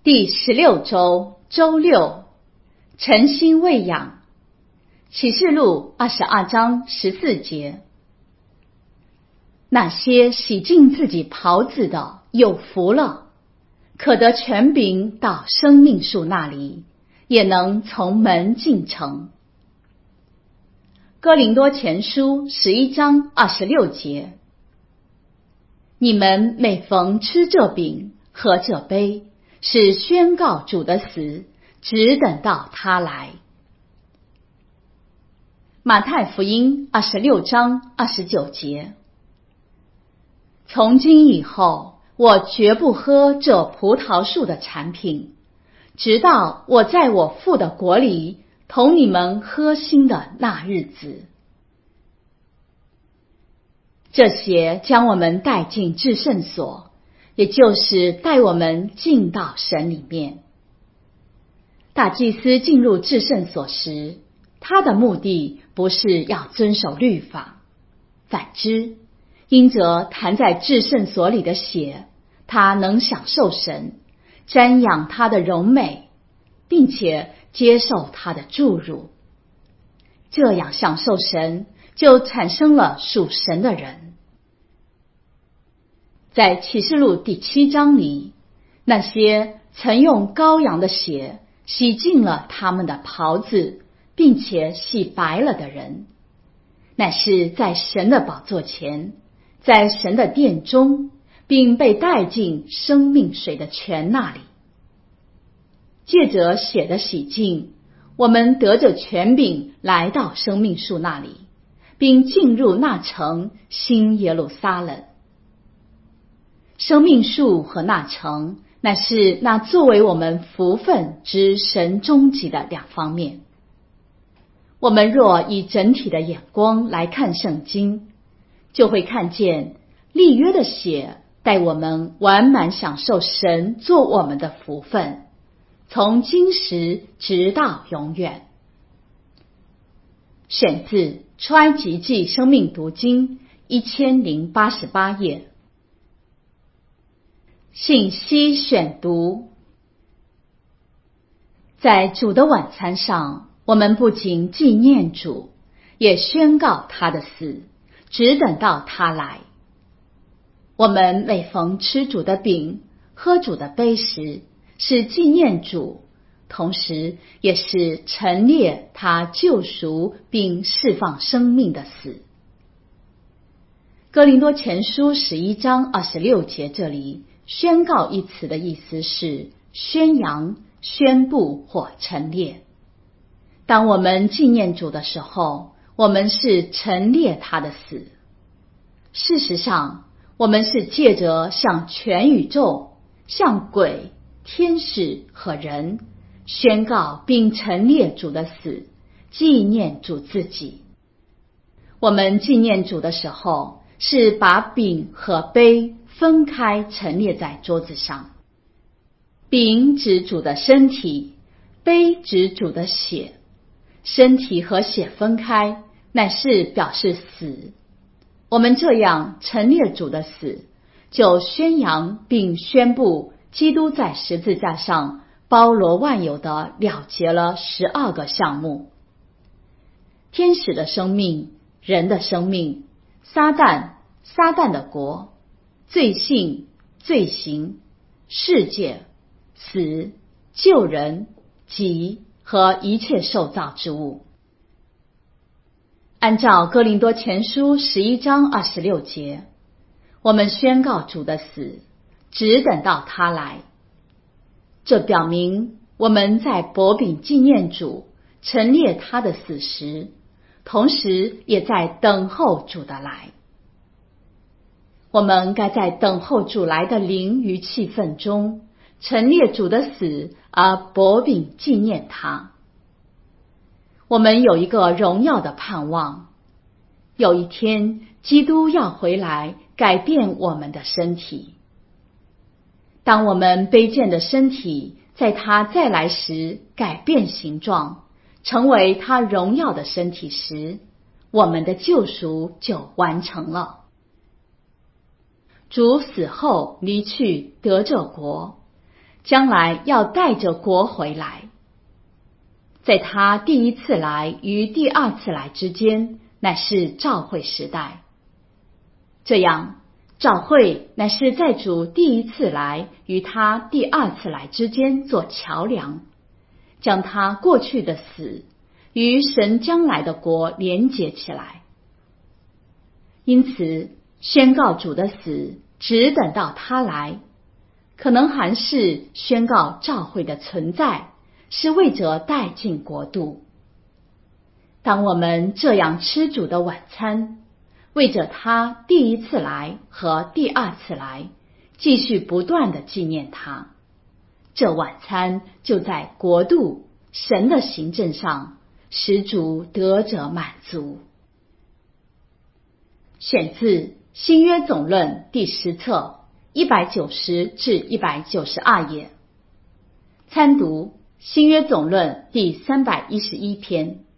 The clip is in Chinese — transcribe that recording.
第16周周六，诚心喂养。启示录22章14节。那些洗净自己袍子的有福了，可得权柄到生命树那里，也能从门进城。哥林多前书11章26节。你们每逢吃这饼喝这杯，是宣告主的死，只等到他来。马太福音26章29节。从今以后，我绝不喝这葡萄树的产品，直到我在我父的国里同你们喝新的那日子。这些将我们带进至圣所，也就是带我们进到神里面。大祭司进入至圣所时，他的目的不是要遵守律法，反之，因着弹在至圣所里的血，他能享受神，瞻仰他的荣美，并且接受他的祝辱。这样享受神，就产生了属神的人。在启示录第7章里，那些曾用羔羊的血洗净了他们的袍子，并且洗白了的人，乃是在神的宝座前，在神的殿中，并被带进生命水的泉那里。借着血的洗净，我们得着权柄来到生命树那里，并进入那城新耶路撒冷。生命树和那城，乃是那作为我们福分之神终极的两方面。我们若以整体的眼光来看圣经，就会看见立约的血带我们完满享受神做我们的福分，从今时直到永远。选自出埃及记生命读经1088页。信息选读。在主的晚餐上，我们不仅纪念主，也宣告他的死，只等到他来。我们每逢吃主的饼，喝主的杯时，是纪念主，同时也是陈列他救赎并释放生命的死。哥林多前书11章26节这里，宣告一词的意思是宣扬、宣布或陈列。当我们纪念主的时候，我们是陈列他的死。事实上，我们是借着向全宇宙、向鬼、天使和人宣告并陈列主的死，纪念主自己。我们纪念主的时候，是把饼和杯分开陈列在桌子上。饼指主的身体，杯指主的血。身体和血分开，乃是表示死。我们这样陈列主的死，就宣扬并宣布基督在十字架上包罗万有的了结了12个项目。天使的生命、人的生命、撒旦的国、罪性、罪行、世界、死、救人、己和一切受造之物。按照哥林多前书11章26节，我们宣告主的死，只等到他来。这表明我们在薄饼纪念主、陈列他的死时，同时也在等候主的来。我们该在等候主来的灵与气氛中，陈列主的死而薄饼纪念他。我们有一个荣耀的盼望，有一天基督要回来改变我们的身体。当我们卑贱的身体在他再来时改变形状，成为他荣耀的身体时，我们的救赎就完成了。主死后离去得这国， 将来要带着国回来。在他第一次来与第二次来之间，乃是召会时代。这样，召会乃是在主第一次来与他第二次来之间做桥梁，将他过去的死与神将来的国连结起来。因此，宣告主的死只等到他来，可能还是宣告召会的存在，是为着带进国度。当我们这样吃主的晚餐，为着他第一次来和第二次来，继续不断地纪念他，这晚餐就在国度神的行政上使主得着满足。选自新约总论第10册190至192页，参读新约总论第311篇。